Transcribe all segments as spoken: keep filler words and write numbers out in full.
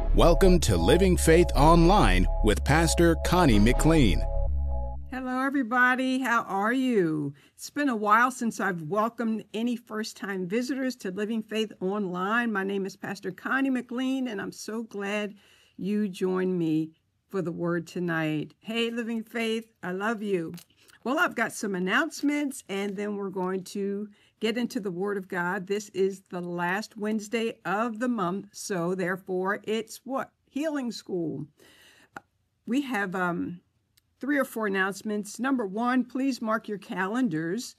Welcome to Living Faith Online with Pastor Connie McLean. Hello, everybody. How are you? It's been a while since I've welcomed any first-time visitors to Living Faith Online. My name is Pastor Connie McLean, and I'm so glad you joined me for the word tonight. Hey, Living Faith, I love you. Well, I've got some announcements, and then we're going to get into the Word of God. This is the last Wednesday of the month, so therefore it's what? Healing School. We have um, three or four announcements. Number one, please mark your calendars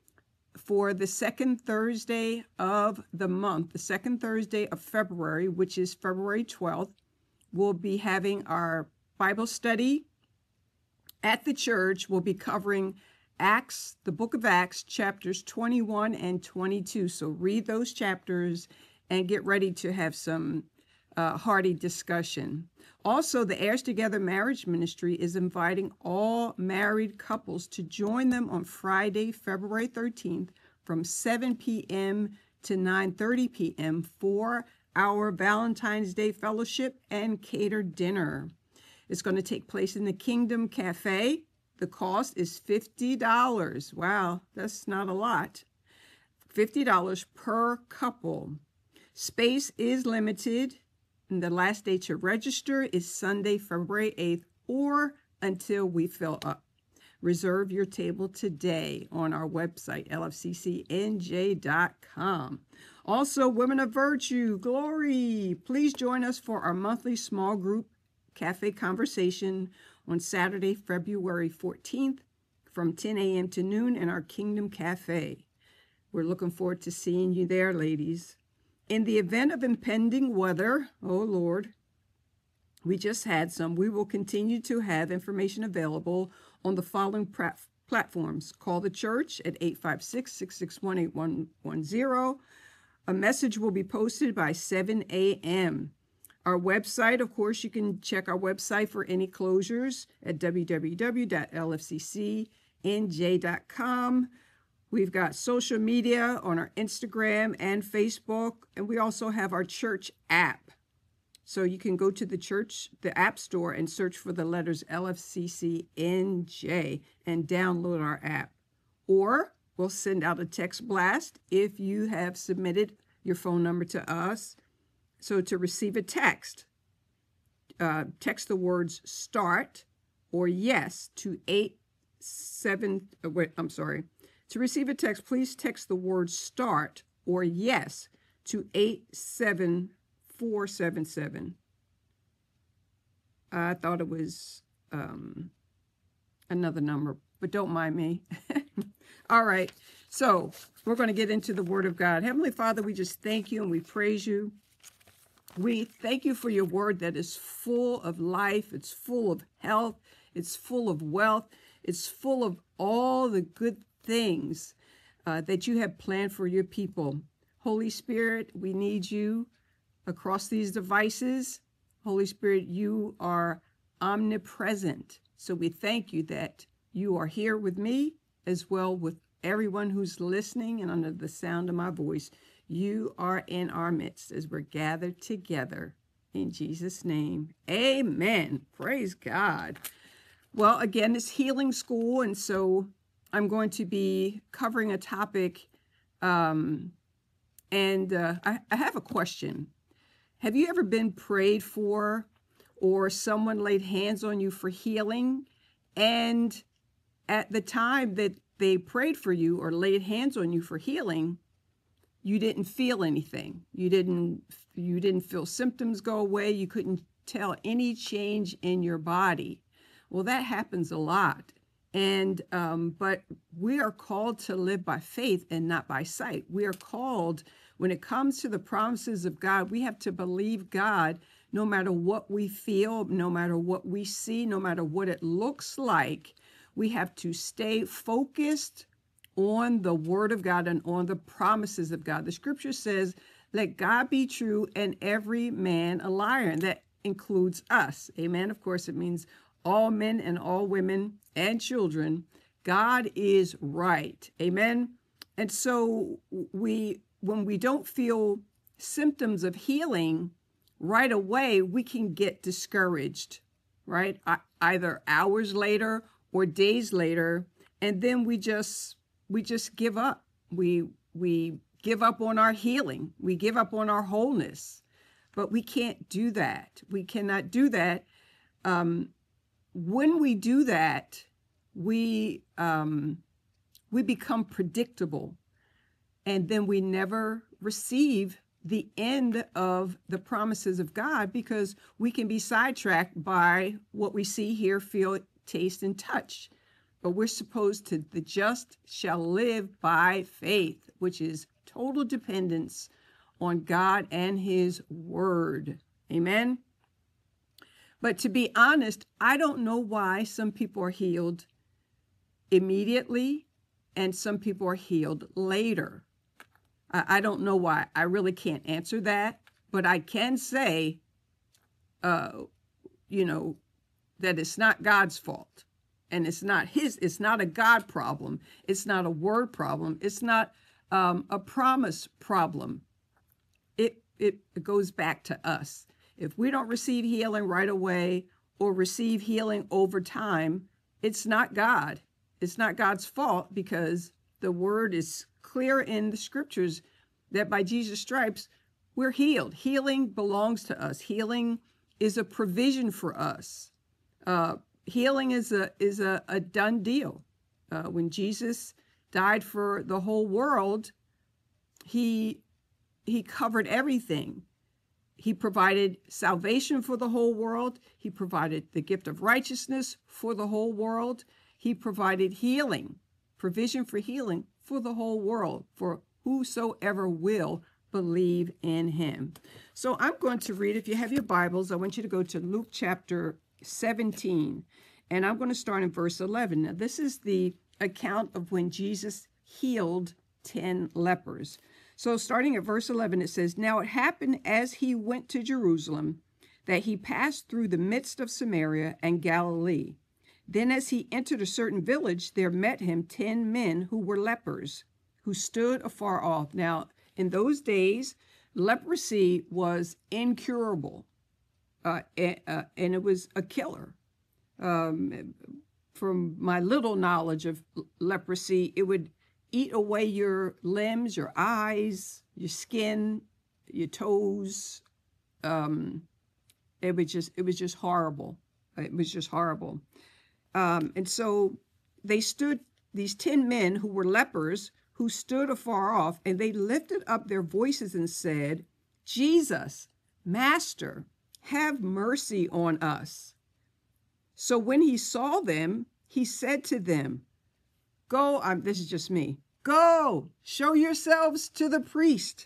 for the second Thursday of the month, the second Thursday of February, which is February twelfth. We'll be having our Bible study at the church. We'll be covering Acts, the book of Acts, chapters twenty-one and twenty-two. So read those chapters and get ready to have some uh, hearty discussion. Also, the Heirs Together Marriage Ministry is inviting all married couples to join them on Friday, February thirteenth from seven p.m. to nine thirty p.m. for our Valentine's Day Fellowship and catered dinner. It's going to take place in the Kingdom Cafe. The cost is fifty dollars. Wow, that's not a lot. fifty dollars per couple. Space is limited, and the last day to register is Sunday, February eighth, or until we fill up. Reserve your table today on our website, L F C C N J dot com. Also, Women of Virtue, Glory. Please join us for our monthly small group cafe conversation on Saturday, February fourteenth from ten a.m. to noon in our Kingdom Cafe. We're looking forward to seeing you there, ladies. In the event of impending weather, oh Lord, we just had some, we will continue to have information available on the following pra- platforms. Call the church at eight five six, six six one, eight one one zero. A message will be posted by seven a.m. Our website, of course, you can check our website for any closures at w w w dot l f c c n j dot com. We've got social media on our Instagram and Facebook, and we also have our church app. So you can go to the church, the app store, and search for the letters L F C C N J and download our app. Or we'll send out a text blast if you have submitted your phone number to us. So to receive a text, uh, text the words START or YES to eight seven, uh, wait, I'm sorry. To receive a text, please text the word START or YES to eight seven four seven seven. I thought it was um, another number, but don't mind me. All right, so we're going to get into the Word of God. Heavenly Father, we just thank you and we praise you. We thank you for your word that is full of life. It's full of health. It's full of wealth. It's full of all the good things uh, that you have planned for your people. Holy Spirit, we need you across these devices. Holy Spirit, you are omnipresent. So we thank you that you are here with me as well with everyone who's listening and under the sound of my voice. You are in our midst as we're gathered together in Jesus' name. Amen. Praise God. Well, again, it's Healing School, and so I'm going to be covering a topic, um, and uh, I, I have a question. Have you ever been prayed for or someone laid hands on you for healing, and at the time that they prayed for you or laid hands on you for healing, you didn't feel anything. You didn't you didn't feel symptoms go away. You couldn't tell any change in your body. Well, that happens a lot. And um, but we are called to live by faith and not by sight. We are called, when it comes to the promises of God, we have to believe God no matter what we feel, no matter what we see, no matter what it looks like. We have to stay focused on the word of God and on the promises of God. The scripture says, let God be true and every man a liar. And that includes us. Amen. Of course, it means all men and all women and children. God is right. Amen. And so we, when we don't feel symptoms of healing, right away we can get discouraged, right? I, either hours later or days later, and then we just we just give up. We we give up on our healing. We give up on our wholeness. But we can't do that. We cannot do that. Um, when we do that, we um, we become predictable, and then we never receive the end of the promises of God, because we can be sidetracked by what we see, hear, feel, taste, and touch. But we're supposed to, the just shall live by faith, which is total dependence on God and his word. Amen. But to be honest, I don't know why some people are healed immediately and some people are healed later. I don't know why. I really can't answer that, but I can say, uh, you know, that it's not God's fault, and it's not his, it's not a God problem. It's not a word problem. It's not um, a promise problem. It, it it goes back to us. If we don't receive healing right away or receive healing over time, it's not God. It's not God's fault, because the word is clear in the scriptures that by Jesus' stripes, we're healed. Healing belongs to us. Healing is a provision for us. Uh, healing is a is a, a done deal. Uh, when Jesus died for the whole world, he he covered everything. He provided salvation for the whole world. He provided the gift of righteousness for the whole world. He provided healing, provision for healing for the whole world, for whosoever will believe in him. So I'm going to read, if you have your Bibles, I want you to go to Luke chapter seventeen, and I'm going to start in verse eleven. Now, this is the account of when Jesus healed ten lepers. So starting at verse eleven, it says, "Now it happened as he went to Jerusalem that he passed through the midst of Samaria and Galilee. Then as he entered a certain village, there met him ten men who were lepers, who stood afar off." Now, in those days, leprosy was incurable, uh, and, uh, and it was a killer. Um, from my little knowledge of leprosy, it would eat away your limbs, your eyes, your skin, your toes. Um, it was just, it was just horrible. It was just horrible. Um, and so they stood, these ten men who were lepers, who stood afar off, and they lifted up their voices and said, "Jesus, Master, have mercy on us." So when he saw them, he said to them, "Go," um, this is just me, "go, show yourselves to the priest."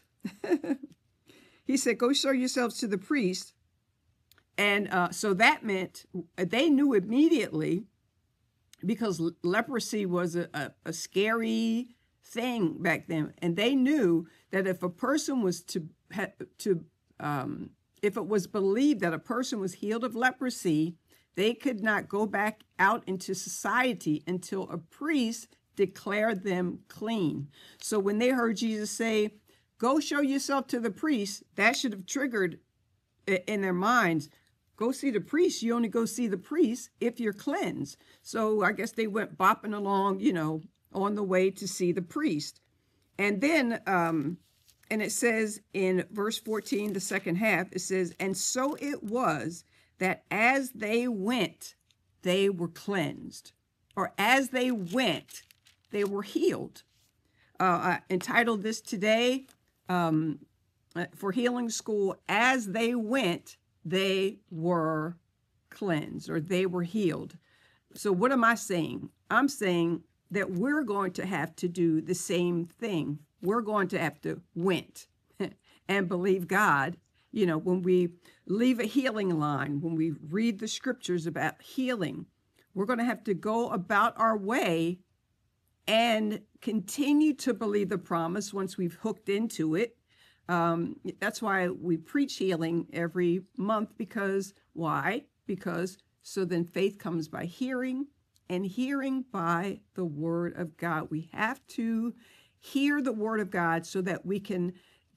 He said, "Go show yourselves to the priest." And uh, so that meant they knew immediately, because leprosy was a, a, a scary thing back then. And they knew that if a person was to, to um, if it was believed that a person was healed of leprosy, they could not go back out into society until a priest declared them clean. So when they heard Jesus say, "Go show yourself to the priest," that should have triggered in their minds, go see the priest. You only go see the priest if you're cleansed. So I guess they went bopping along, you know, on the way to see the priest. And then, um, and it says in verse fourteen, the second half, it says, "And so it was that as they went, they were cleansed." Or as they went, they were healed. Uh, I entitled this today um, for Healing School, "As They Went, They Were Cleansed," or they were healed. So what am I saying? I'm saying that we're going to have to do the same thing. We're going to have to went and believe God. You know, when we leave a healing line, when we read the scriptures about healing, we're going to have to go about our way and continue to believe the promise once we've hooked into it. Um, that's why we preach healing every month, because why? Because so then faith comes by hearing, and hearing by the word of God. We have to hear the word of God so that we can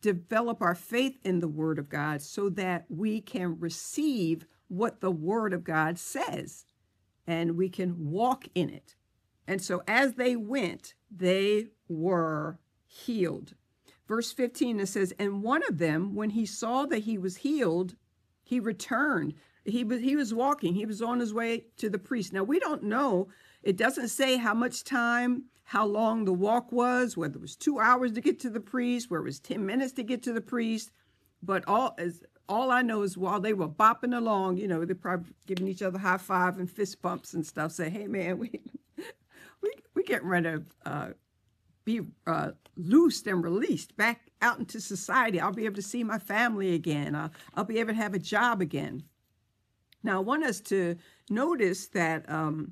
develop our faith in the Word of God so that we can receive what the Word of God says and we can walk in it. And so as they went, they were healed. Verse fifteen, it says, and one of them, when he saw that he was healed, he returned. He was, he was walking. He was on his way to the priest. Now, we don't know. It doesn't say how much time, how long the walk was, whether it was two hours to get to the priest, whether it was ten minutes to get to the priest. But all as all I know is while they were bopping along, you know, they're probably giving each other high five and fist bumps and stuff, say, hey, man, we we we getting ready to uh, be uh, loosed and released back out into society. I'll be able to see my family again. I'll, I'll be able to have a job again. Now, I want us to notice that um,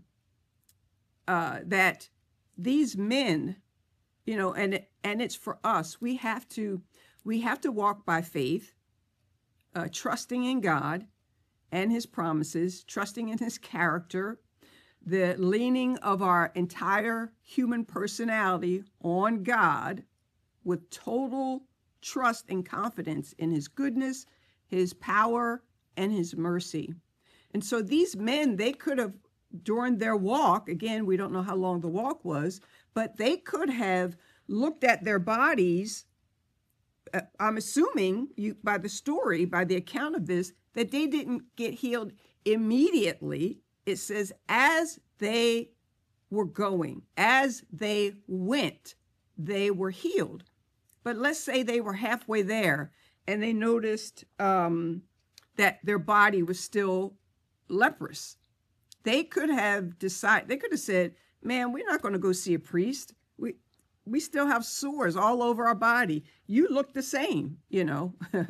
uh, that these men, you know, and and it's for us. We have to we have to walk by faith, uh, trusting in God and His promises, trusting in His character, the leaning of our entire human personality on God with total trust and confidence in His goodness, His power, and His mercy. And so these men, they could have, during their walk, again, we don't know how long the walk was, but they could have looked at their bodies. Uh, I'm assuming you, by the story, by the account of this, that they didn't get healed immediately. It says, as they were going, as they went, they were healed. But let's say they were halfway there and they noticed um, that their body was still leprous. They could have decided, they could have said, man, we're not going to go see a priest. We we still have sores all over our body. You look the same, you know.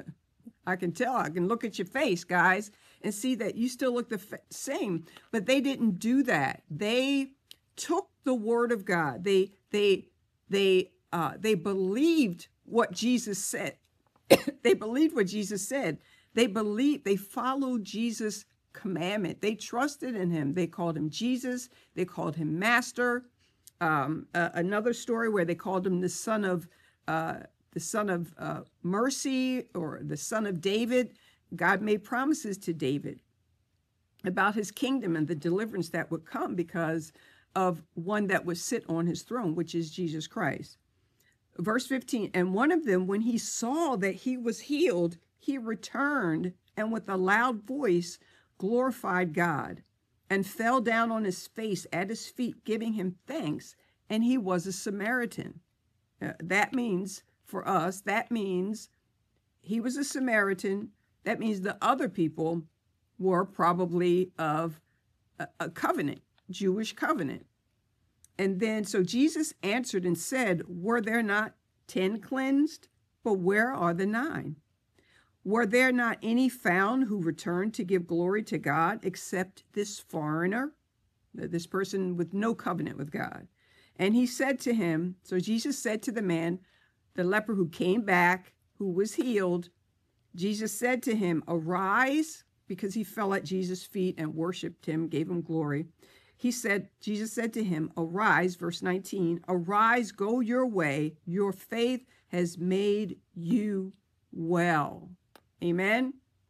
I can tell, I can look at your face, guys, and see that you still look the f- same. But they didn't do that. They took the word of God. They they they uh, they believed what Jesus said. They believed what Jesus said. They believed, they followed Jesus' commandment. They trusted in Him. They called Him Jesus. They called Him Master. Um, uh, another story where they called Him the Son of uh, the Son of uh, Mercy, or the Son of David. God made promises to David about His kingdom and the deliverance that would come because of one that would sit on His throne, which is Jesus Christ. Verse fifteen, and one of them, when he saw that he was healed, he returned and with a loud voice glorified God and fell down on his face at His feet, giving Him thanks. And he was a Samaritan. Uh, that means, for us, that means he was a Samaritan. That means the other people were probably of a, a covenant, Jewish covenant. And then, so Jesus answered and said, were there not ten cleansed? But where are the nine? Were there not any found who returned to give glory to God except this foreigner, this person with no covenant with God? And he said to him, so Jesus said to the man, the leper who came back, who was healed, Jesus said to him, arise, because he fell at Jesus' feet and worshiped Him, gave Him glory. He said, Jesus said to him, arise, verse nineteen, arise, go your way. Your faith has made you well. Amen.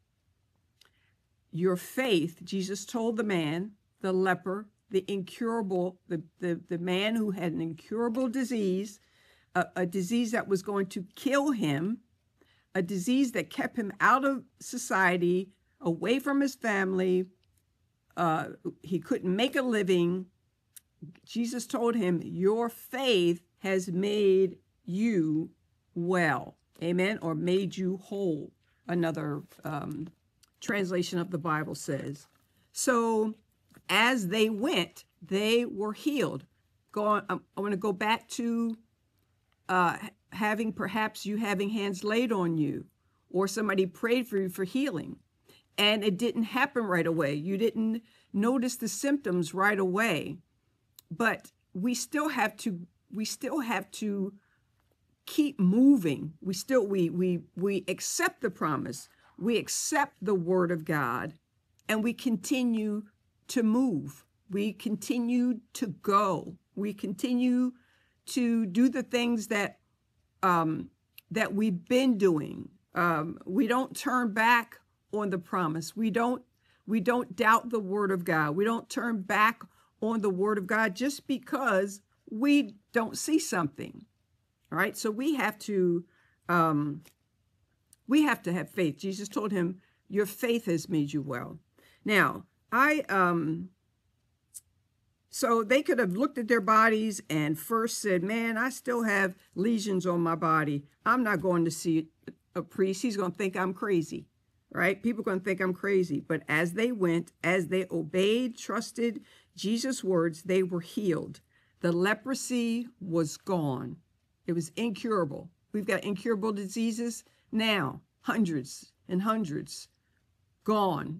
Your faith, Jesus told the man, the leper, the incurable, the, the, the man who had an incurable disease, a, a disease that was going to kill him, a disease that kept him out of society, away from his family. Uh, he couldn't make a living. Jesus told him, your faith has made you well. Amen. Or made you whole. Another um, translation of the Bible says. So as they went, they were healed. Go on, um, I want to go back to uh, having, perhaps you having hands laid on you, or somebody prayed for you for healing, and it didn't happen right away. You didn't notice the symptoms right away, but we still have to, we still have to keep moving. We still, we, we, we accept the promise. We accept the word of God, and we continue to move. We continue to go. We continue to do the things that, um, that we've been doing. Um, we don't turn back on the promise. We don't we don't doubt the word of God. We don't turn back on the word of God just because we don't see something. All right. So we have to um, we have to have faith. Jesus told him, your faith has made you well. Now, I um so they could have looked at their bodies and first said, man, I still have lesions on my body. I'm not going to see a priest. He's going to think I'm crazy, right? People are going to think I'm crazy. But as they went, as they obeyed, trusted Jesus' words, they were healed. The leprosy was gone. It was incurable. We've got incurable diseases now, hundreds and hundreds gone.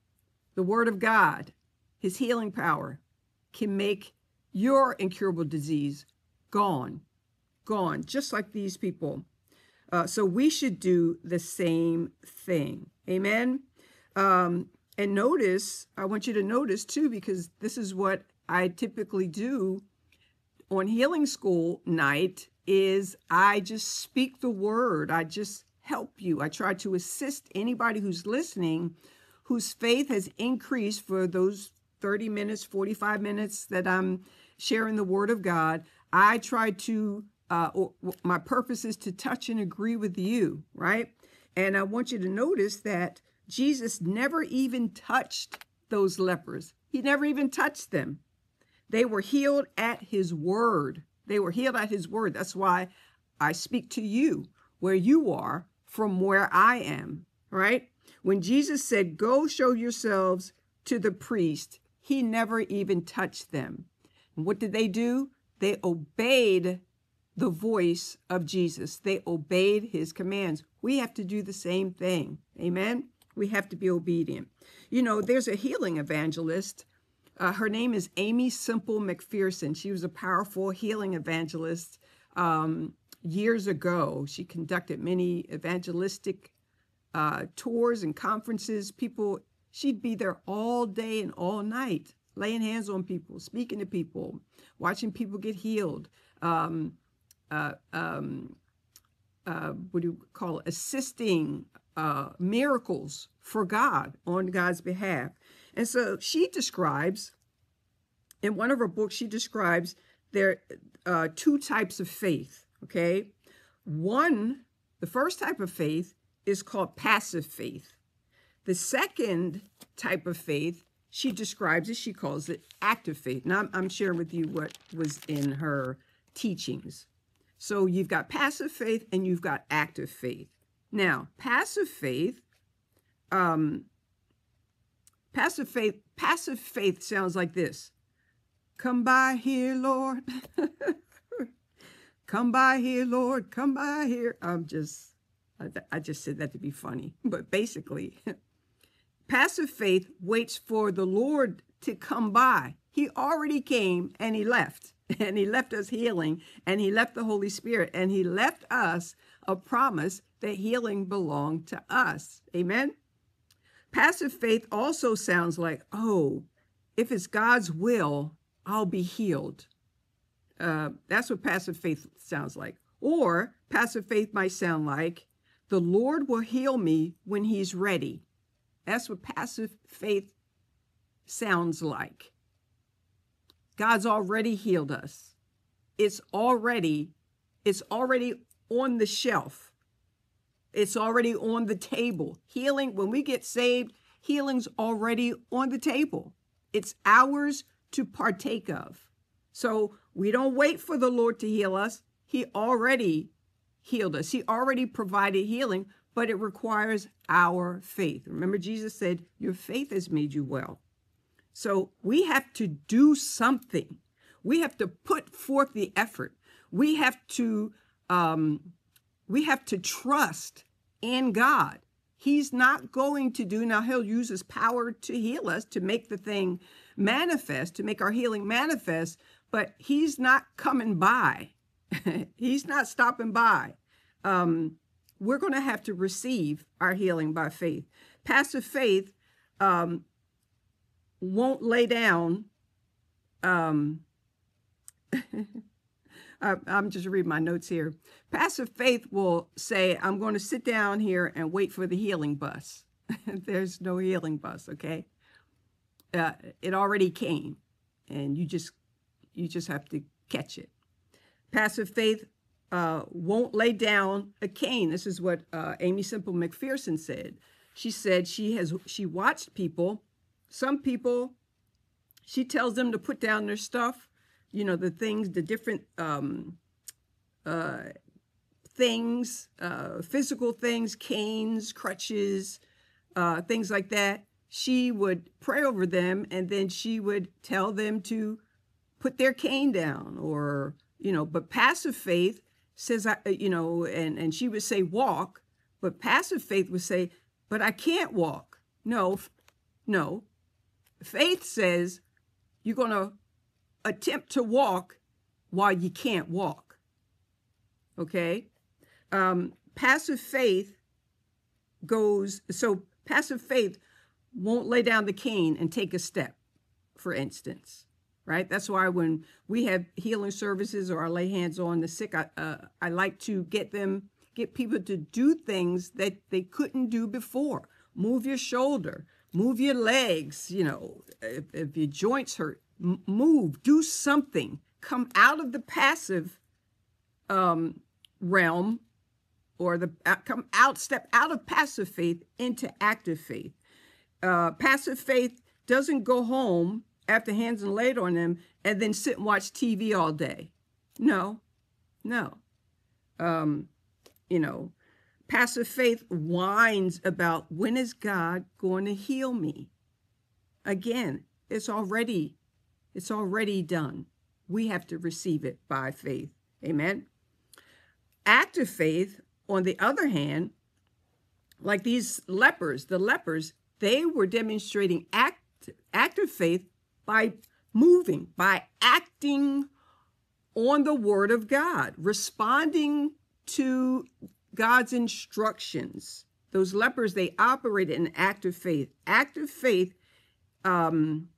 The word of God, his healing power, can make your incurable disease gone, gone, just like these people. Uh, so we should do the same thing. Amen. Um, and notice, I want you to notice too, because this is what I typically do on healing school night, is I just speak the word. I just help you. I try to assist anybody who's listening, whose faith has increased for those thirty minutes, forty-five minutes that I'm sharing the word of God. I try to, uh, or, my purpose is to touch and agree with you, right? And I want you to notice that Jesus never even touched those lepers. He never even touched them. They were healed at his word. They were healed at his word. That's why I speak to you where you are from where I am, right? When Jesus said, go show yourselves to the priest, he never even touched them. And what did they do? They obeyed the voice of Jesus. They obeyed his commands. We have to do the same thing. Amen. We have to be obedient. You know, there's a healing evangelist. Uh, her name is Amy Simple McPherson. She was a powerful healing evangelist um, years ago. She conducted many evangelistic uh, tours and conferences. People, she'd be there all day and all night, laying hands on people, speaking to people, watching people get healed. Um, uh, um, uh, what do you call it? Assisting uh, miracles for God on God's behalf. And so she describes, in one of her books, she describes there are uh, two types of faith, okay? One, the first type of faith is called passive faith. The second type of faith, she describes it, she calls it active faith. Now, I'm, I'm sharing with you what was in her teachings. So you've got passive faith and you've got active faith. Now, passive faith, um, Passive faith, passive faith sounds like this. Come by here, Lord. Come by here, Lord. Come by here. I'm just, I, I just said that to be funny. But basically, passive faith waits for the Lord to come by. He already came and he left. And he left us healing. And he left the Holy Spirit. And he left us a promise that healing belonged to us. Amen? Passive faith also sounds like, oh, if it's God's will, I'll be healed. Uh, that's what passive faith sounds like. Or passive faith might sound like, the Lord will heal me when he's ready. That's what passive faith sounds like. God's already healed us. It's already, it's already on the shelf. It's already on the table. Healing, when we get saved, healing's already on the table. It's ours to partake of. So we don't wait for the Lord to heal us. He already healed us. He already provided healing, but it requires our faith. Remember, Jesus said, your faith has made you well. So we have to do something. We have to put forth the effort. We have to um, We have to trust in God. He's not going to do, now he'll use his power to heal us, to make the thing manifest, to make our healing manifest, but he's not coming by. He's not stopping by. Um, we're going to have to receive our healing by faith. Passive faith um, won't lay down, um, I, I'm just reading my notes here. Passive faith will say, I'm going to sit down here and wait for the healing bus. There's no healing bus, okay? Uh, it already came, and you just you just have to catch it. Passive faith uh, won't lay down a cane. This is what uh, Aimee Semple McPherson said. She said she has she watched people, some people, she tells them to put down their stuff, you know, the things, the different um, uh, things, uh, physical things, canes, crutches, uh, things like that. She would pray over them, and then she would tell them to put their cane down, or, you know, but passive faith says, I, you know, and, and she would say walk, but passive faith would say, but I can't walk. No, no. Faith says you're going to attempt to walk while you can't walk. Okay? Um, passive faith goes, so passive faith won't lay down the cane and take a step, for instance, right? That's why when we have healing services or I lay hands on the sick, I, uh, I like to get them, get people to do things that they couldn't do before. Move your shoulder, move your legs, you know, if, if your joints hurt, m- move, do something. Come out of the passive um, realm, or the uh, come out, step out of passive faith into active faith. Uh, passive faith doesn't go home after hands are laid on them and then sit and watch T V all day. No, no. Um, you know, passive faith whines about, when is God going to heal me? Again, it's already, it's already done. We have to receive it by faith. Amen. Active faith, on the other hand, like these lepers, the lepers, they were demonstrating act, active faith by moving, by acting on the word of God, responding to God's instructions. Those lepers, they operated in active faith. Active faith, um,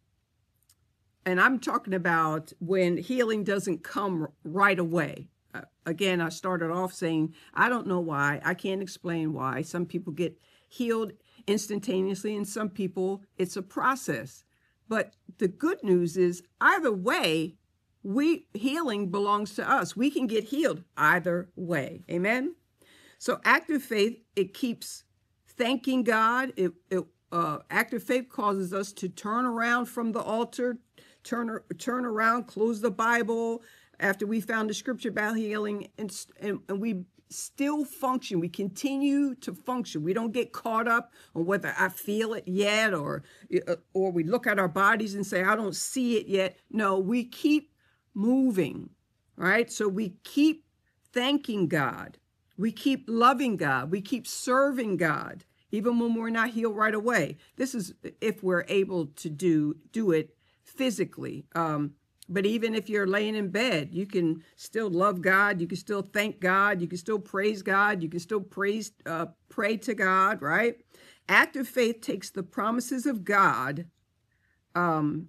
and I'm talking about when healing doesn't come right away. Uh, again, I started off saying, I don't know why. I can't explain why. Some people get healed instantaneously, and some people, it's a process. But the good news is, either way, we healing belongs to us. We can get healed either way. Amen. So active faith, it keeps thanking God. It, it uh, active faith causes us to turn around from the altar, turn turn around, close the Bible after we found the scripture about healing, and, and, and we still function. We continue to function. We don't get caught up on whether I feel it yet, or or we look at our bodies and say, I don't see it yet. No, we keep moving, right? So we keep thanking God. We keep loving God. We keep serving God, even when we're not healed right away. This is if we're able to do do it physically. Um, But even if you're laying in bed, you can still love God. You can still thank God. You can still praise God. You can still praise, uh, pray to God, right? Active faith takes the promises of God. Um,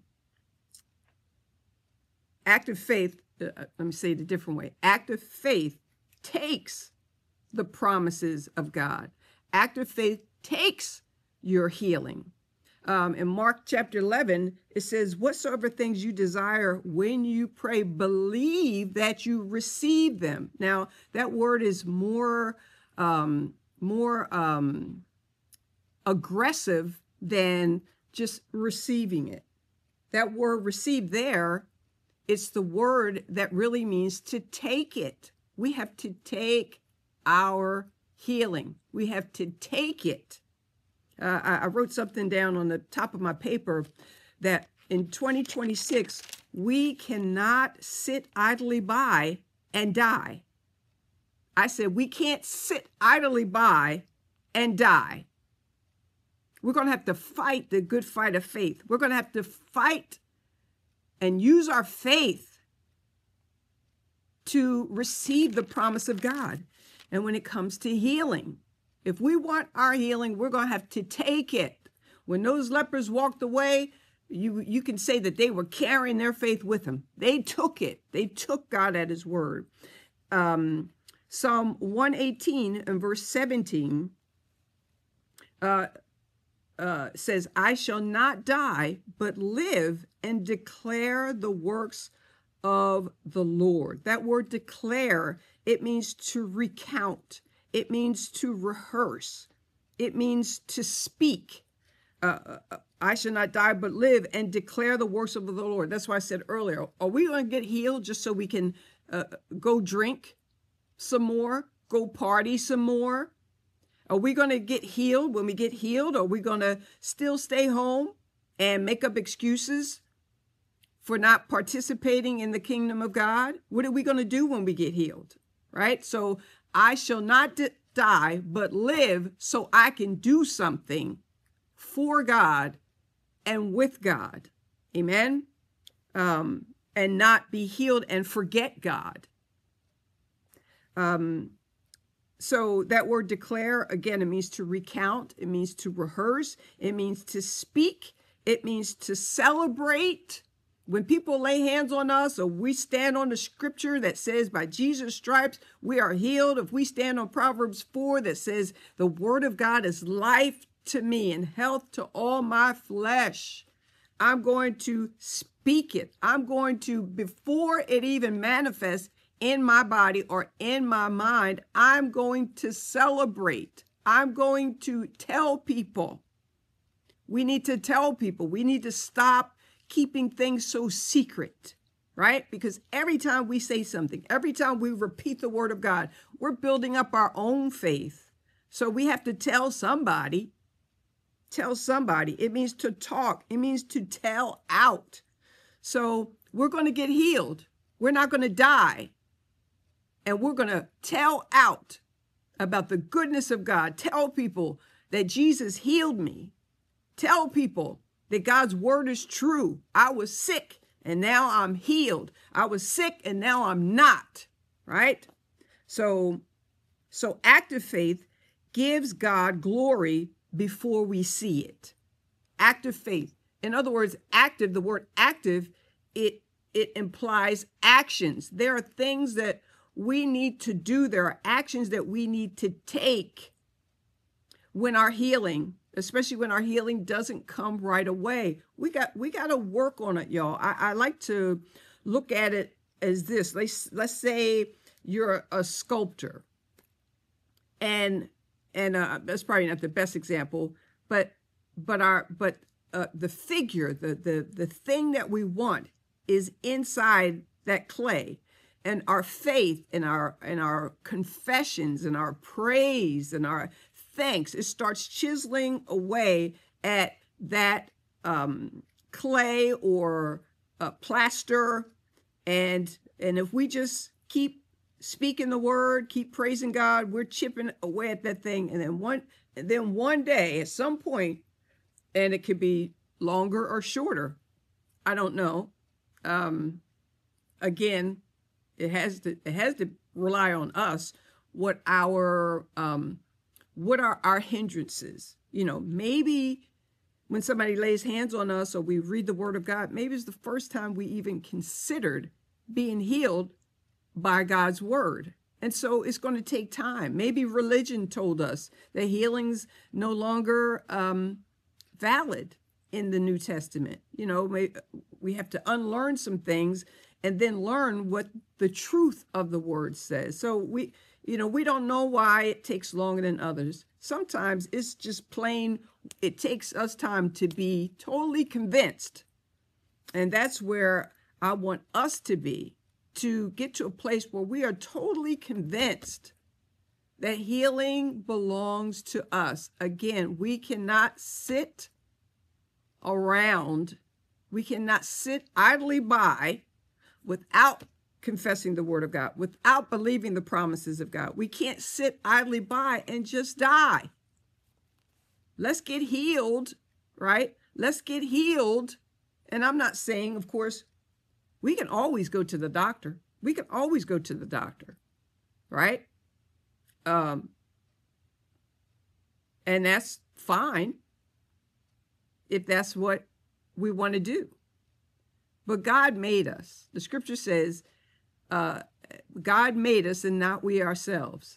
active faith, uh, let me say it a different way. Active faith takes the promises of God. Active faith takes your healing. Um, in Mark chapter eleven, it says, whatsoever things you desire when you pray, believe that you receive them. Now, that word is more, um, more um, aggressive than just receiving it. That word receive there, it's the word that really means to take it. We have to take our healing. We have to take it. Uh, I, I wrote something down on the top of my paper that in twenty twenty-six, we cannot sit idly by and die. I said, we can't sit idly by and die. We're going to have to fight the good fight of faith. We're going to have to fight and use our faith to receive the promise of God. And when it comes to healing, if we want our healing, we're going to have to take it. When those lepers walked away, you, you can say that they were carrying their faith with them. They took it. They took God at his word. Um, Psalm one eighteen and verse seventeen uh, uh, says, I shall not die, but live and declare the works of the Lord. That word declare, it means to recount. It means to rehearse. It means to speak. Uh, I shall not die, but live and declare the works of the Lord. That's why I said earlier, are we going to get healed just so we can uh, go drink some more, go party some more? Are we going to get healed when we get healed? Are we going to still stay home and make up excuses for not participating in the kingdom of God? What are we going to do when we get healed? Right? So I shall not d- die, but live so I can do something for God and with God. Amen. Um, and not be healed and forget God. Um, so that word declare, again, it means to recount. It means to rehearse. It means to speak. It means to celebrate. When people lay hands on us, or we stand on the scripture that says by Jesus' stripes we are healed. If we stand on Proverbs four that says the word of God is life to me and health to all my flesh, I'm going to speak it. I'm going to, before it even manifests in my body or in my mind, I'm going to celebrate. I'm going to tell people. We need to tell people. We need to stop keeping things so secret, right? Because every time we say something, every time we repeat the word of God, we're building up our own faith. So we have to tell somebody, tell somebody. It means to talk. It means to tell out. So we're going to get healed. We're not going to die. And we're going to tell out about the goodness of God. Tell people that Jesus healed me. Tell people that God's word is true. I was sick and now I'm healed. I was sick and now I'm not, right? So, so active faith gives God glory before we see it. Active faith. In other words, active, the word active, it, it implies actions. There are things that we need to do. There are actions that we need to take when our healing, especially when our healing doesn't come right away. We got we got to work on it, y'all. I, I like to look at it as this. Let's let's say you're a sculptor, and and uh, that's probably not the best example, but but our but uh, the figure, the the the thing that we want is inside that clay. And our faith and our and our confessions and our praise and our thanks, it starts chiseling away at that um, clay or uh, plaster. And, and if we just keep speaking the word, keep praising God, we're chipping away at that thing. And then one, and then one day at some point, and it could be longer or shorter, I don't know. Um, again, it has to it has to rely on us. What our um, what are our hindrances? You know, maybe when somebody lays hands on us or we read the word of God, maybe it's the first time we even considered being healed by God's word. And so it's going to take time. Maybe religion told us that healing's no longer um, valid in the New Testament. You know, we, we have to unlearn some things and then learn what the truth of the word says. So we, you know, we don't know why it takes longer than others. Sometimes it's just plain, it takes us time to be totally convinced. And that's where I want us to be, to get to a place where we are totally convinced that healing belongs to us. Again, we cannot sit around, we cannot sit idly by without confessing the word of God, without believing the promises of God. We can't sit idly by and just die. Let's get healed, right? Let's get healed. And I'm not saying, of course, we can always go to the doctor. We can always go to the doctor, right? Um, and that's fine if that's what we want to do. But God made us. The scripture says, uh, God made us and not we ourselves.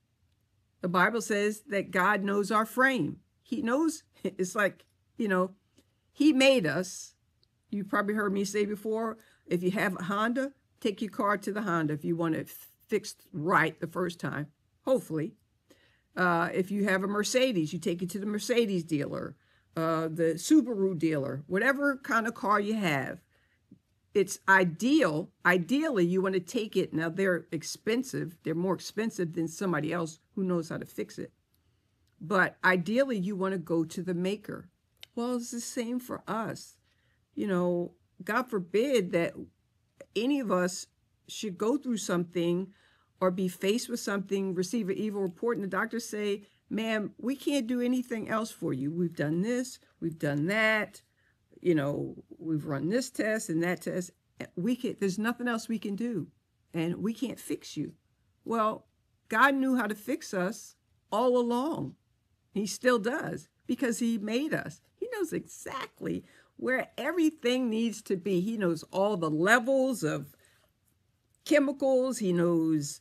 The Bible says that God knows our frame. He knows, it's like, you know, he made us. You probably heard me say before, if you have a Honda, take your car to the Honda if you want it fixed right the first time, hopefully. Uh, if you have a Mercedes, you take it to the Mercedes dealer, uh, the Subaru dealer, whatever kind of car you have. It's ideal. Ideally, you want to take it. Now, they're expensive. They're more expensive than somebody else who knows how to fix it. But ideally, you want to go to the maker. Well, it's the same for us. You know, God forbid that any of us should go through something or be faced with something, receive an evil report, and the doctors say, ma'am, we can't do anything else for you. We've done this, we've done that. You know, we've run this test and that test. We can, there's nothing else we can do, and we can't fix you. Well, God knew how to fix us all along. He still does, because he made us. He knows exactly where everything needs to be. He knows all the levels of chemicals. He knows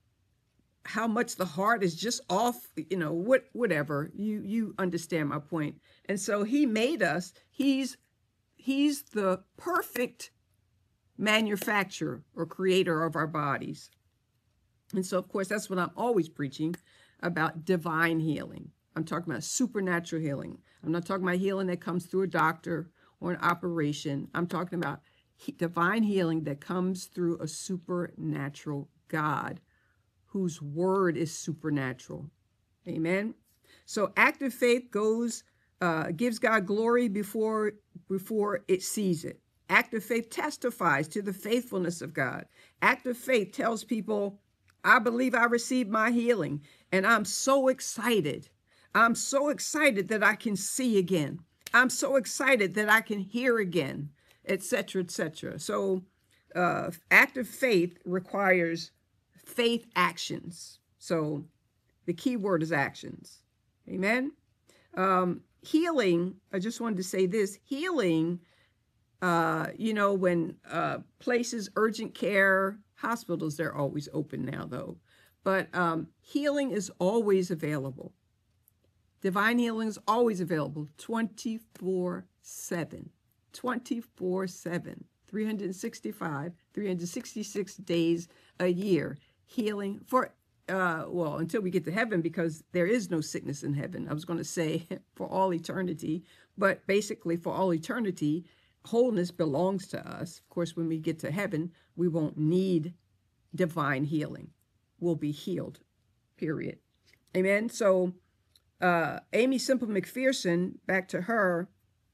how much the heart is just off, you know, what, whatever. You, you understand my point. And so he made us. He's He's the perfect manufacturer or creator of our bodies. And so, of course, that's what I'm always preaching about, divine healing. I'm talking about supernatural healing. I'm not talking about healing that comes through a doctor or an operation. I'm talking about he, divine healing that comes through a supernatural God whose word is supernatural. Amen. So active faith goes Uh, gives God glory before, before it sees it. Active faith testifies to the faithfulness of God. Active faith tells people, I believe I received my healing, and I'm so excited. I'm so excited that I can see again. I'm so excited that I can hear again, et cetera, et cetera. So uh, active faith requires faith actions. So the key word is actions. Amen. Um, Healing, I just wanted to say this, healing, uh, you know, when uh, places, urgent care, hospitals, they're always open now, though. But um, healing is always available. Divine healing is always available, twenty-four seven, twenty-four seven, three hundred sixty-five, three hundred sixty-six days a year, healing for Uh, well, until we get to heaven, because there is no sickness in heaven. I was going to say for all eternity, but basically for all eternity, wholeness belongs to us. Of course, when we get to heaven, we won't need divine healing. We'll be healed, period. Amen. So uh, Aimee Semple McPherson, back to her,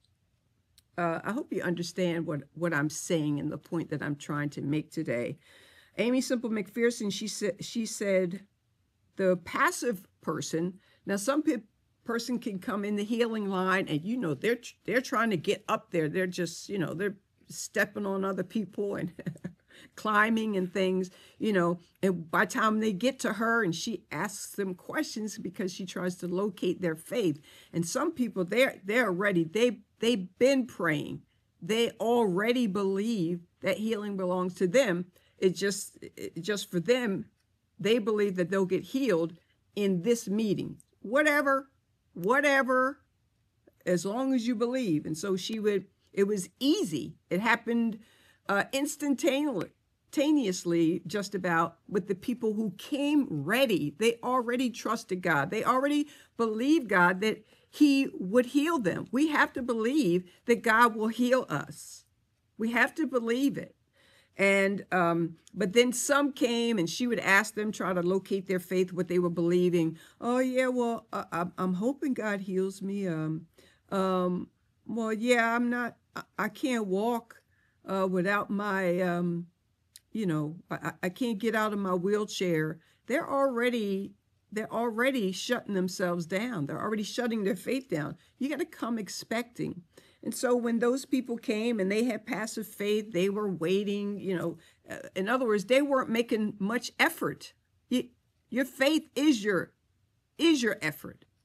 uh, I hope you understand what, what I'm saying and the point that I'm trying to make today. Aimee Semple McPherson, she said, she said, the passive person, now some pe person can come in the healing line and, you know, they're, they're trying to get up there. They're just, you know, they're stepping on other people and climbing and things, you know, and by the time they get to her and she asks them questions because she tries to locate their faith. And some people, they're, they're ready. They, they've been praying. They already believe that healing belongs to them. It just, it just for them, they believe that they'll get healed in this meeting. Whatever, whatever, as long as you believe. And so she would, it was easy. It happened uh, instantaneously, just about, with the people who came ready. They already trusted God. They already believed God that he would heal them. We have to believe that God will heal us. We have to believe it. And, um, but then some came and she would ask them, try to locate their faith, what they were believing. Oh yeah, well, uh, I'm hoping God heals me. Um, um, well, yeah, I'm not, I, I can't walk, uh, without my, um, you know, I, I can't get out of my wheelchair. They're already, they're already shutting themselves down. They're already shutting their faith down. You got to come expecting. And so when those people came and they had passive faith, they were waiting, you know, uh, in other words, they weren't making much effort. You, your faith is your, is your effort.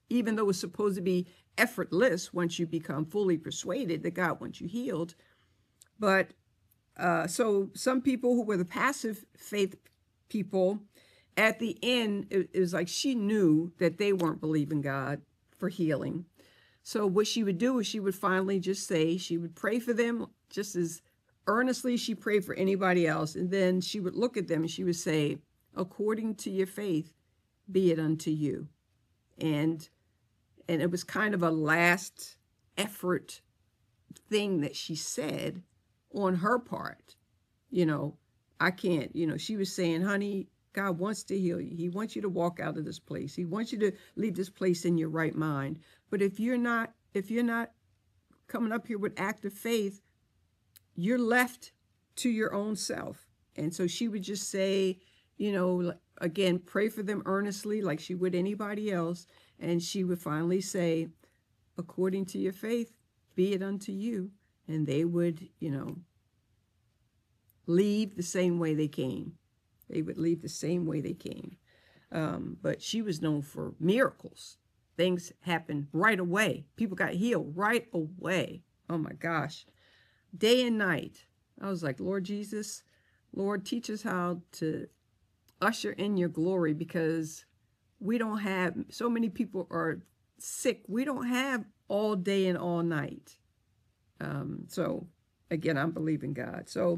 even though it's supposed to be effortless once you become fully persuaded that God wants you healed. But uh, so some people who were the passive faith people, at the end, it, it was like she knew that they weren't believing God for healing. So what she would do is she would finally just say, she would pray for them just as earnestly she prayed for anybody else. And then she would look at them and she would say, according to your faith, be it unto you. And and it was kind of a last effort thing that she said on her part. You know, I can't, you know, she was saying, honey, God wants to heal you. He wants you to walk out of this place. He wants you to leave this place in your right mind. But if you're not, if you're not coming up here with active faith, you're left to your own self. And so she would just say, you know, again, pray for them earnestly like she would anybody else. And she would finally say, according to your faith, be it unto you. And they would, you know, leave the same way they came. They would leave the same way they came. Um, but she was known for miracles. Things happened right away. People got healed right away. Oh my gosh. Day and night. I was like, Lord Jesus, Lord, teach us how to usher in your glory, because we don't have, so many people are sick. We don't have all day and all night. Um, so again, I'm believing God. So,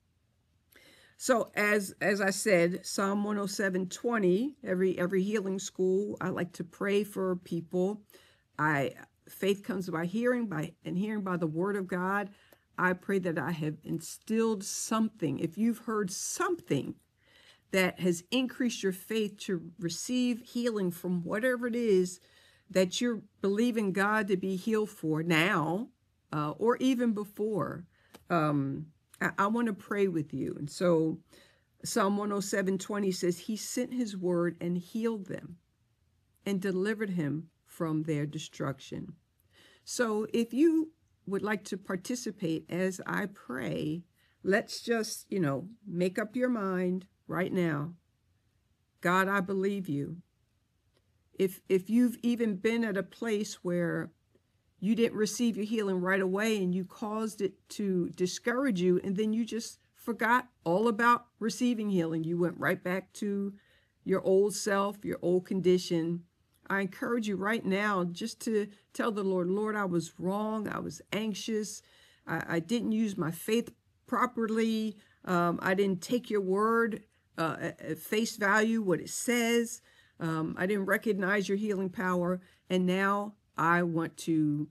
so as, as I said, Psalm one oh seven twenty, every, every healing school, I like to pray for people. I, faith comes by hearing by, and hearing by the word of God. I pray that I have instilled something. If you've heard something that has increased your faith to receive healing from whatever it is that you're believing God to be healed for now, uh, or even before, um, I, I want to pray with you. And so Psalm one oh seven twenty says, he sent his word and healed them and delivered him from their destruction. So if you would like to participate as I pray, let's just, you know, make up your mind right now. God, I believe you. If if you've even been at a place where you didn't receive your healing right away and you caused it to discourage you, and then you just forgot all about receiving healing, you went right back to your old self, your old condition, I encourage you right now just to tell the Lord, Lord, I was wrong. I was anxious. I, I didn't use my faith properly. Um, I didn't take your word uh, at, at face value, what it says. Um, I didn't recognize your healing power. And now I want to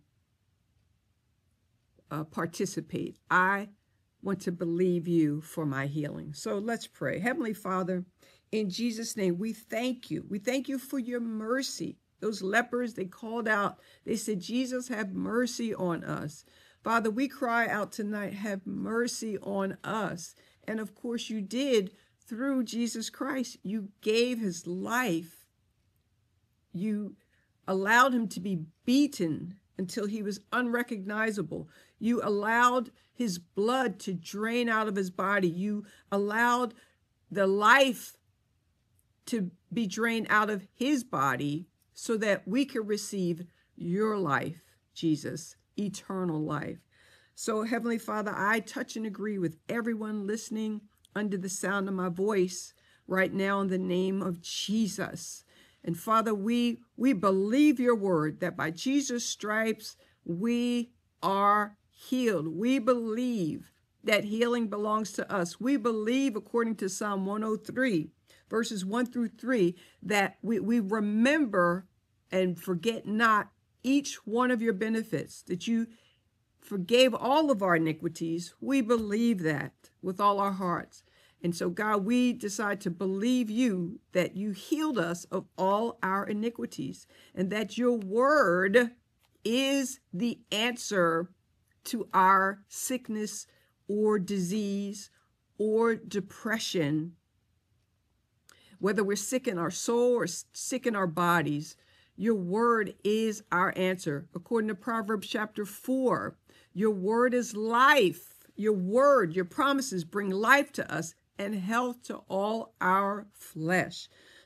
uh, participate. I want to believe you for my healing. So let's pray. Heavenly Father, in Jesus' name, we thank you. We thank you for your mercy. Those lepers, they called out. They said, Jesus, have mercy on us. Father, we cry out tonight, have mercy on us. And of course you did through Jesus Christ. You gave his life. You allowed him to be beaten until he was unrecognizable. You allowed his blood to drain out of his body. You allowed the life to be drained out of his body so that we could receive your life, Jesus, eternal life. So, Heavenly Father, I touch and agree with everyone listening under the sound of my voice right now in the name of Jesus. And Father, we, we believe your word that by Jesus' stripes we are healed. We believe that healing belongs to us. We believe, according to Psalm one oh three, verses one through three, that we, we remember and forget not each one of your benefits, that you forgave all of our iniquities. We believe that with all our hearts. And so, God, we decide to believe you that you healed us of all our iniquities and that your word is the answer to our sickness or disease or depression. Whether we're sick in our soul or sick in our bodies, your word is our answer. According to Proverbs chapter four, your word is life. Your word, your promises bring life to us and health to all our flesh.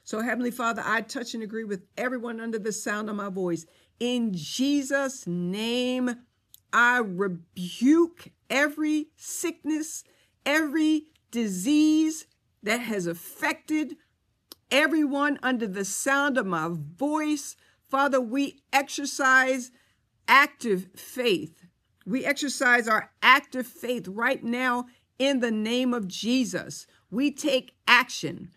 So, Heavenly Father, I touch and agree with everyone under the sound of my voice. In Jesus' name, I rebuke every sickness, every disease that has affected everyone under the sound of my voice. Father, we exercise active faith. We exercise our active faith right now in the name of Jesus. We take action.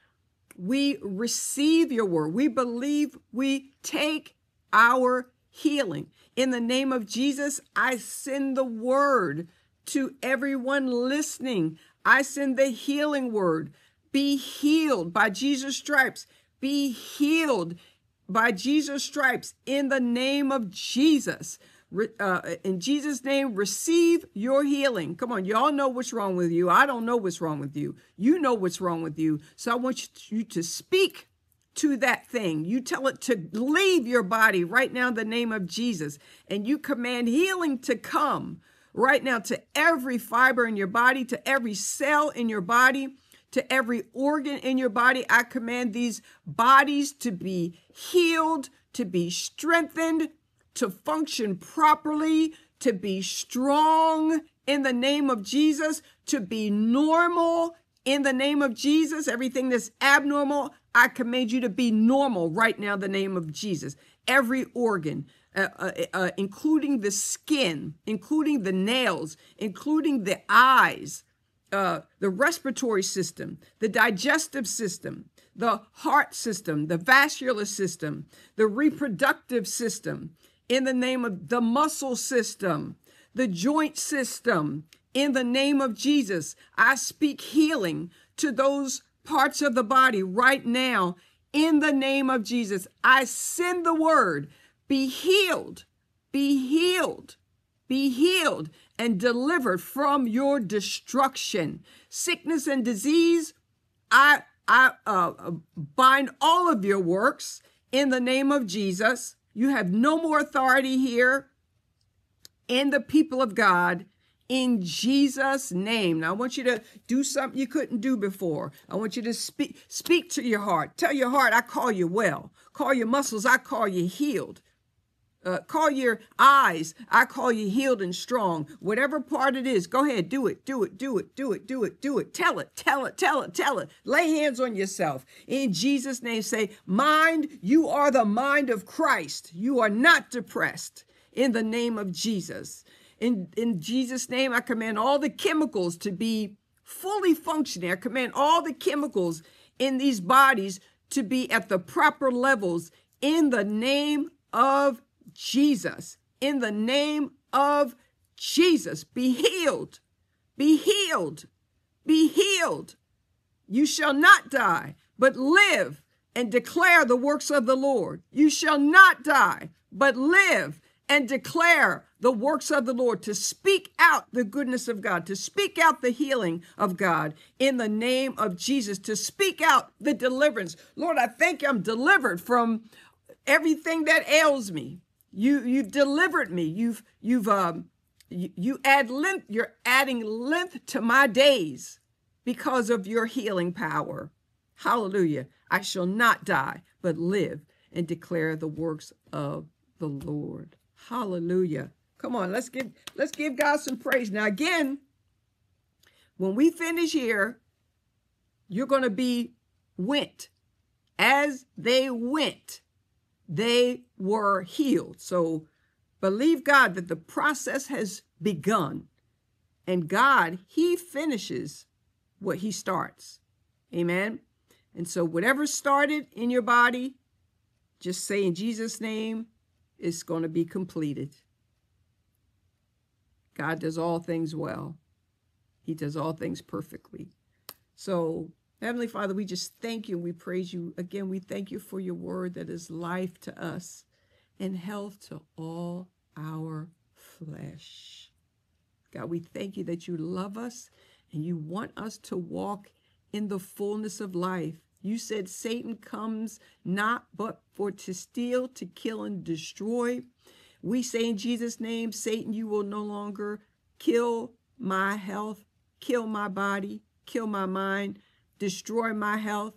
We receive your word. We believe we take our healing. In the name of Jesus, I send the word to everyone listening. I send the healing word. Be healed by Jesus' stripes. Be healed by Jesus' stripes in the name of Jesus. Uh, in Jesus' name, receive your healing. Come on, y'all know what's wrong with you. I don't know what's wrong with you. You know what's wrong with you. So I want you to speak to that thing. You tell it to leave your body right now in the name of Jesus. And you command healing to come right now to every fiber in your body, to every cell in your body, to every organ in your body. I command these bodies to be healed, to be strengthened, to function properly, to be strong in the name of Jesus, to be normal in the name of Jesus. Everything that's abnormal, I command you to be normal right now in the name of Jesus. Every organ, uh, uh, uh, including the skin, including the nails, including the eyes, uh, the respiratory system, the digestive system, the heart system, the vascular system, the reproductive system, in the name of the muscle system, the joint system, in the name of Jesus. I speak healing to those parts of the body right now in the name of Jesus. I send the word, be healed, be healed, be healed and delivered from your destruction. Sickness and disease, I, I uh, bind all of your works in the name of Jesus. You have no more authority here in the people of God in Jesus' name. Now, I want you to do something you couldn't do before. I want you to speak, speak to your heart. Tell your heart, I call you well. Call your muscles, I call you healed. Uh, call your eyes, I call you healed and strong. Whatever part it is, go ahead, do it, do it, do it, do it, do it, do it. Tell it, tell it, tell it, tell it. Lay hands on yourself. In Jesus' name, say, mind, you are the mind of Christ. You are not depressed. In the name of Jesus. In, in Jesus' name, I command all the chemicals to be fully functioning. I command all the chemicals in these bodies to be at the proper levels in the name of Jesus. In the name of Jesus, be healed, be healed, be healed. You shall not die, but live and declare the works of the Lord. You shall not die, but live and declare the works of the Lord, to speak out the goodness of God, to speak out the healing of God in the name of Jesus, to speak out the deliverance. Lord, I thank you I'm delivered from everything that ails me. You, you've delivered me. You've, you've, um, you, you add length, you're adding length to my days because of your healing power. Hallelujah. I shall not die, but live and declare the works of the Lord. Hallelujah. Come on, let's give, let's give God some praise. Now, again, when we finish here, you're going to be went. As they went, they were healed. So believe God that the process has begun. And God, he finishes what he starts. Amen. And so whatever started in your body, just say in Jesus' name, it's going to be completed. God does all things well. He does all things perfectly. So, Heavenly Father, we just thank you and we praise you. Again, we thank you for your word that is life to us and health to all our flesh. God, we thank you that you love us and you want us to walk in the fullness of life. You said Satan comes not but for to steal, to kill, and destroy. We say in Jesus' name, Satan, you will no longer kill my health, kill my body, kill my mind, destroy my health,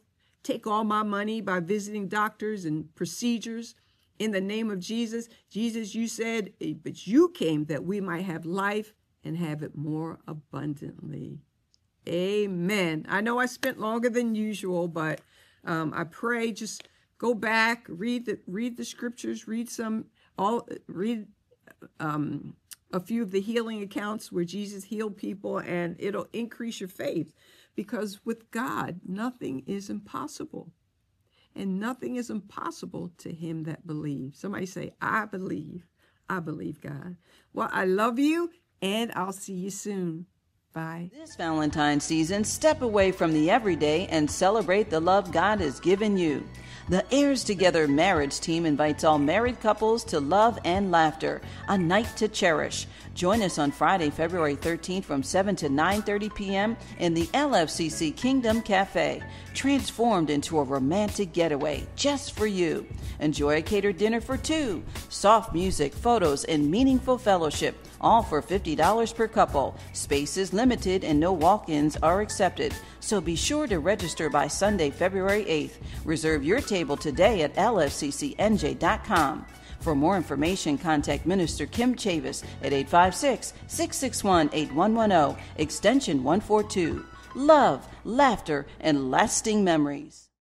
take all my money by visiting doctors and procedures in the name of Jesus. Jesus, you said, but you came that we might have life and have it more abundantly. Amen. I know I spent longer than usual, but um, I pray just go back, read the read the scriptures, read some all read um, a few of the healing accounts where Jesus healed people, and it'll increase your faith, because with God nothing is impossible, and nothing is impossible to him that believes. Somebody say, I believe. I believe God. Well, I love you, and I'll see you soon. Bye. This Valentine's season, step away from the everyday and celebrate the love God has given you. The Heirs Together marriage team invites all married couples to Love and Laughter, a night to cherish. Join us on Friday, February thirteenth from seven to nine thirty p.m. in the L F C C Kingdom Cafe, transformed into a romantic getaway just for you. Enjoy a catered dinner for two, soft music, photos, and meaningful fellowship, all for fifty dollars per couple. Space is limited and no walk-ins are accepted, so be sure to register by Sunday, February eighth. Reserve your table today at L F C C N J dot com. For more information, contact Minister Kim Chavis at eight five six, six six one, eight one one zero, extension one forty-two. Love, laughter, and lasting memories.